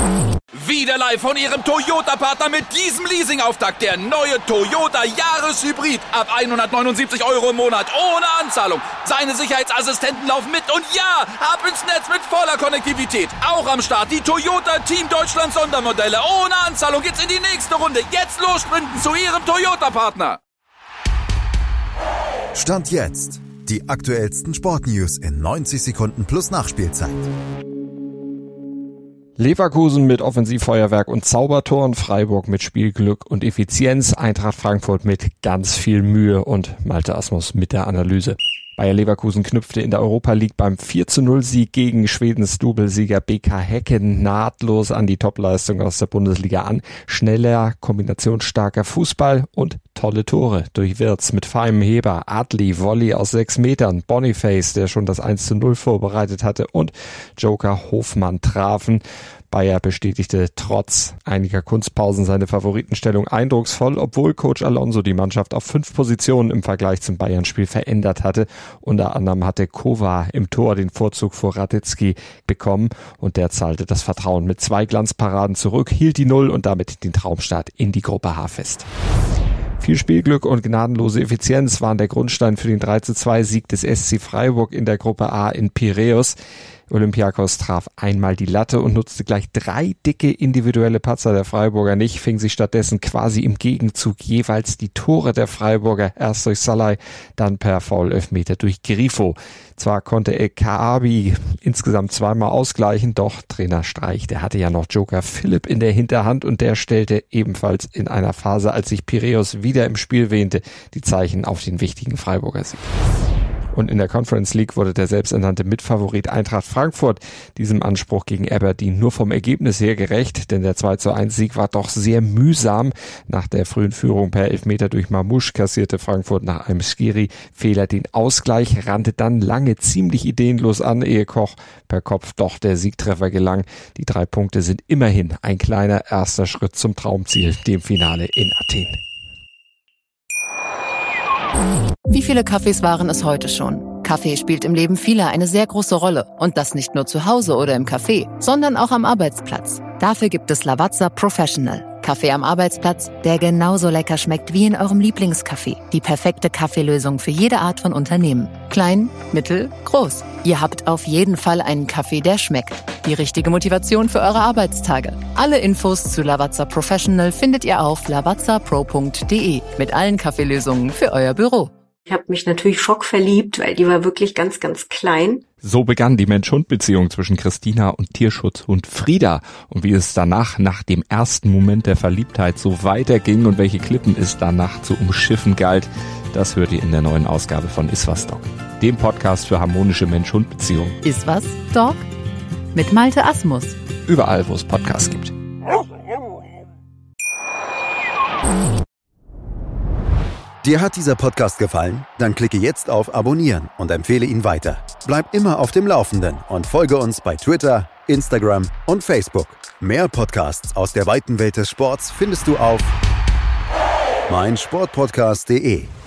Wieder live von Ihrem Toyota-Partner mit diesem Leasing-Auftakt. Der neue Toyota Jahreshybrid. Ab 179 € im Monat. Ohne Anzahlung. Seine Sicherheitsassistenten laufen mit. Und ja, ab ins Netz mit voller Konnektivität. Auch am Start die Toyota Team Deutschland Sondermodelle. Ohne Anzahlung geht's in die nächste Runde. Jetzt los sprinten zu Ihrem Toyota-Partner. Stand jetzt. Die aktuellsten Sportnews in 90 Sekunden plus Nachspielzeit. Leverkusen mit Offensivfeuerwerk und Zaubertoren, Freiburg mit Spielglück und Effizienz, Eintracht Frankfurt mit ganz viel Mühe und Malte Asmus mit der Analyse. Bayer Leverkusen knüpfte in der Europa League beim 4:0-Sieg gegen Schwedens Doublesieger BK Häcken nahtlos an die Topleistung aus der Bundesliga an. Schneller, kombinationsstarker Fußball und tolle Tore durch Wirtz mit feinem Heber, Adli, Volley aus 6 Metern, Boniface, der schon das 1:0 vorbereitet hatte, und Joker Hofmann trafen. Bayer bestätigte trotz einiger Kunstpausen seine Favoritenstellung eindrucksvoll, obwohl Coach Alonso die Mannschaft auf 5 Positionen im Vergleich zum Bayern-Spiel verändert hatte. Unter anderem hatte Kova im Tor den Vorzug vor Radetzky bekommen und der zahlte das Vertrauen mit 2 Glanzparaden zurück, hielt die 0 und damit den Traumstart in die Gruppe H fest. Viel Spielglück und gnadenlose Effizienz waren der Grundstein für den 3:2-Sieg des SC Freiburg in der Gruppe A in Piräus. Olympiakos traf einmal die Latte und nutzte gleich 3 dicke individuelle Patzer der Freiburger nicht, fing sich stattdessen quasi im Gegenzug jeweils die Tore der Freiburger, erst durch Salai, dann per Foul-Elfmeter durch Grifo. Zwar konnte El Kaabi insgesamt 2-mal ausgleichen, doch Trainer Streich, der hatte ja noch Joker Philipp in der Hinterhand und der stellte ebenfalls in einer Phase, als sich Piräus wieder im Spiel wähnte, die Zeichen auf den wichtigen Freiburger Sieg. Und in der Conference League wurde der selbsternannte Mitfavorit Eintracht Frankfurt diesem Anspruch gegen Aberdeen nur vom Ergebnis her gerecht, denn der 2:1-Sieg war doch sehr mühsam. Nach der frühen Führung per Elfmeter durch Mamouche kassierte Frankfurt nach einem Skiri-Fehler den Ausgleich, rannte dann lange ziemlich ideenlos an, ehe Koch per Kopf doch der Siegtreffer gelang. Die 3 Punkte sind immerhin ein kleiner erster Schritt zum Traumziel, dem Finale in Athen. Wie viele Kaffees waren es heute schon? Kaffee spielt im Leben vieler eine sehr große Rolle. Und das nicht nur zu Hause oder im Café, sondern auch am Arbeitsplatz. Dafür gibt es Lavazza Professional. Kaffee am Arbeitsplatz, der genauso lecker schmeckt wie in eurem Lieblingscafé. Die perfekte Kaffeelösung für jede Art von Unternehmen. Klein, mittel, groß. Ihr habt auf jeden Fall einen Kaffee, der schmeckt. Die richtige Motivation für eure Arbeitstage. Alle Infos zu Lavazza Professional findet ihr auf lavazzapro.de mit allen Kaffeelösungen für euer Büro. Ich habe mich natürlich schockverliebt, weil die war wirklich ganz, ganz klein. So begann die Mensch-Hund-Beziehung zwischen Christina und Tierschutzhund Frieda. Und wie es danach, nach dem ersten Moment der Verliebtheit, so weiterging und welche Klippen es danach zu umschiffen galt, das hört ihr in der neuen Ausgabe von Iswas Dog, dem Podcast für harmonische Mensch-Hund-Beziehungen. Iswas Dog? Mit Malte Asmus. Überall, wo es Podcasts gibt. Dir hat dieser Podcast gefallen? Dann klicke jetzt auf Abonnieren und empfehle ihn weiter. Bleib immer auf dem Laufenden und folge uns bei Twitter, Instagram und Facebook. Mehr Podcasts aus der weiten Welt des Sports findest du auf meinsportpodcast.de.